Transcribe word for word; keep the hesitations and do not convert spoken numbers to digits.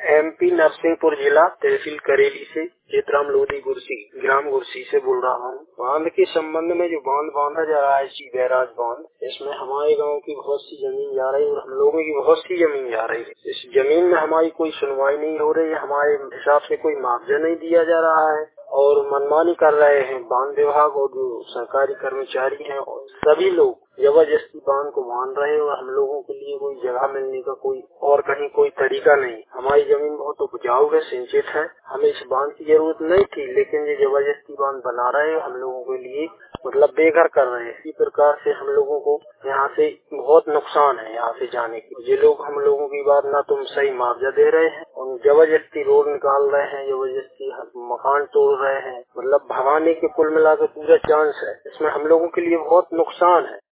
MP Narsinghpur जिला तहसील करेली से चित्राम लोधी गुरसी ग्राम गुरसी से बोल रहा हूँ। बांध के संबंध में जो बांध बांधा जा रहा है सी बैराज बांध, इसमें हमारे गांव की बहुत सी जमीन जा रही है और हम लोगों की बहुत सी जमीन जा रही है। इस जमीन में हमारी कोई सुनवाई नहीं हो रही है, हमारे हिसाब से कोई मुआवजा नहीं दिया जा रहा है और मनमानी कर रहे हैं बांध विभाग और जो सरकारी कर्मचारी हैं और सभी लोग जबरदस्ती बांध को बांध रहे हैं और हम लोगों के लिए कोई जगह मिलने का कोई और कहीं कोई तरीका नहीं। हमारी जमीन बहुत उपजाऊ है, सिंचित है, हमें इस बांध की जरूरत नहीं थी, लेकिन ये जबरदस्ती बांध बना रहे हैं, हम लोगों के लिए मतलब बेघर कर रहे हैं। इसी प्रकार से हम लोगों को यहाँ से बहुत नुकसान है यहाँ से जाने की। ये लोग हम लोगों की बात ना तुम सही मुआवजा दे रहे हैं और जबरदस्ती रोड निकाल रहे हैं, जबरदस्ती मकान तोड़ रहे हैं, मतलब भगाने के कुल मिलाकर पूरा चांस है। इसमें हम लोगों के लिए बहुत नुकसान है।